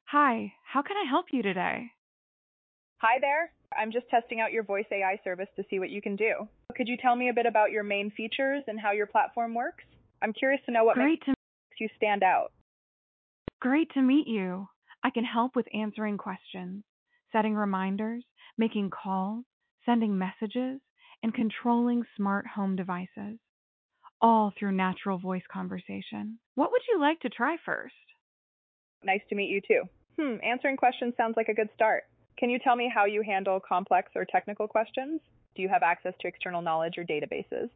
Hi, how can I help you today? Hi there. I'm just testing out your voice AI service to see what you can do. Could you tell me a bit about your main features and how your platform works? I'm curious to know what makes Great to you stand out. great to meet you. I can help with answering questions, setting reminders, making calls, sending messages, and controlling smart home devices, all through natural voice conversation. What would you like to try first? Nice to meet you too. Answering questions sounds like a good start. Can you tell me how you handle complex or technical questions? Do you have access to external knowledge or databases?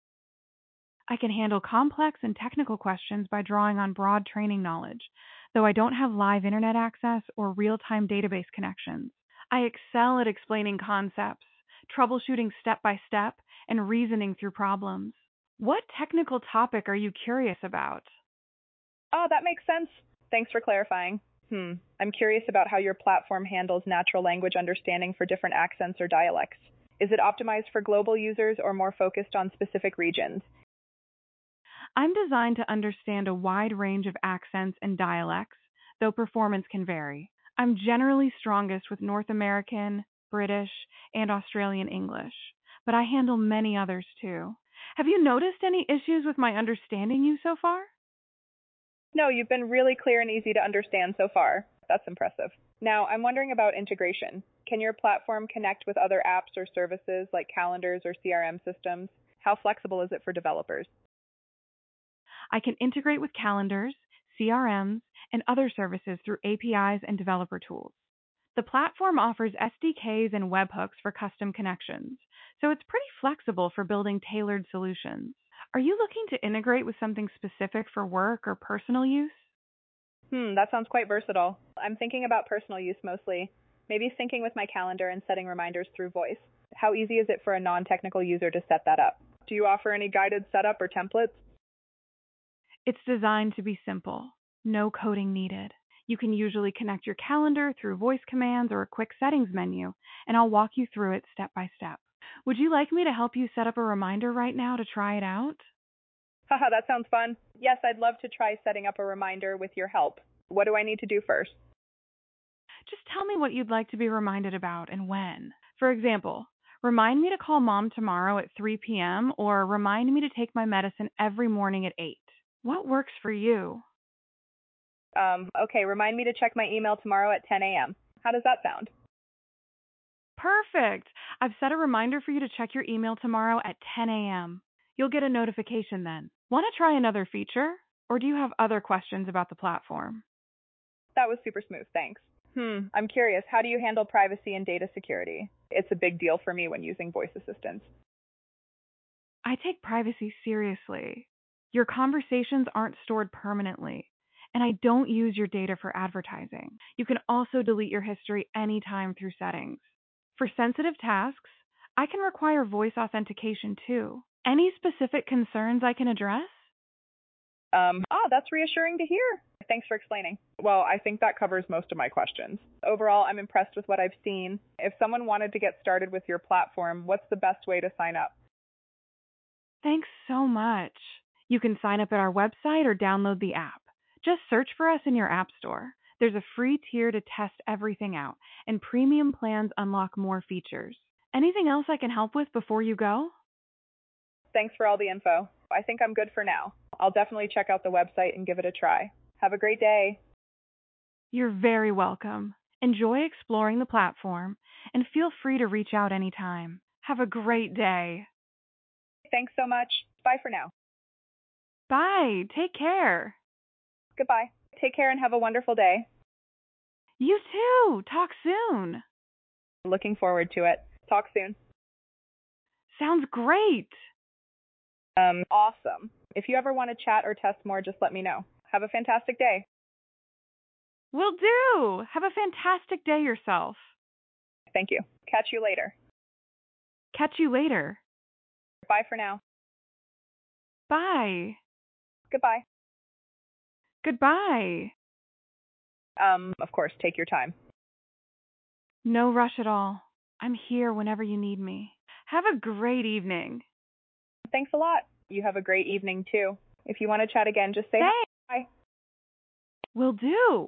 I can handle complex and technical questions by drawing on broad training knowledge, though I don't have live internet access or real-time database connections. I excel at explaining concepts, troubleshooting step by step, and reasoning through problems. What technical topic are you curious about? Oh, that makes sense. Thanks for clarifying. I'm curious about how your platform handles natural language understanding for different accents or dialects. Is it optimized for global users or more focused on specific regions? I'm designed to understand a wide range of accents and dialects, though performance can vary. I'm generally strongest with North American, British, and Australian English, but I handle many others too. Have you noticed any issues with my understanding you so far? No, you've been really clear and easy to understand so far. That's impressive. Now, I'm wondering about integration. Can your platform connect with other apps or services like calendars or CRM systems? How flexible is it for developers? I can integrate with calendars, CRMs, and other services through APIs and developer tools. The platform offers SDKs and webhooks for custom connections, so it's pretty flexible for building tailored solutions. Are you looking to integrate with something specific for work or personal use? That sounds quite versatile. I'm thinking about personal use mostly, maybe syncing with my calendar and setting reminders through voice. How easy is it for a non-technical user to set that up? Do you offer any guided setup or templates? It's designed to be simple, no coding needed. You can usually connect your calendar through voice commands or a quick settings menu, and I'll walk you through it step by step. Would you like me to help you set up a reminder right now to try it out? Haha, that sounds fun. Yes, I'd love to try setting up a reminder with your help. What do I need to do first? Just tell me what you'd like to be reminded about and when. For example, remind me to call mom tomorrow at 3 p.m. or remind me to take my medicine every morning at 8. What works for you? Okay, remind me to check my email tomorrow at 10 a.m. How does that sound? Perfect. I've set a reminder for you to check your email tomorrow at 10 a.m. You'll get a notification then. Want to try another feature? Or do you have other questions about the platform? That was super smooth, thanks. I'm curious, how do you handle privacy and data security? It's a big deal for me when using voice assistants. I take privacy seriously. Your conversations aren't stored permanently, and I don't use your data for advertising. You can also delete your history anytime through settings. For sensitive tasks, I can require voice authentication too. Any specific concerns I can address? That's reassuring to hear. Thanks for explaining. Well, I think that covers most of my questions. Overall, I'm impressed with what I've seen. If someone wanted to get started with your platform, what's the best way to sign up? Thanks so much. You can sign up at our website or download the app. Just search for us in your app store. There's a free tier to test everything out, and premium plans unlock more features. Anything else I can help with before you go? Thanks for all the info. I think I'm good for now. I'll definitely check out the website and give it a try. Have a great day. You're very welcome. Enjoy exploring the platform, and feel free to reach out anytime. Have a great day. Thanks so much. Bye for now. Bye. Take care. Goodbye. Take care and have a wonderful day. You too. Talk soon. Looking forward to it. Talk soon. Sounds great. Awesome. If you ever want to chat or test more, just let me know. Have a fantastic day. Will do. Have a fantastic day yourself. Thank you. Catch you later. Catch you later. Bye for now. Bye. Goodbye. Goodbye. Of course, take your time. No rush at all. I'm here whenever you need me. Have a great evening. Thanks a lot. You have a great evening too. If you want to chat again, just say Thanks. hi. Will do.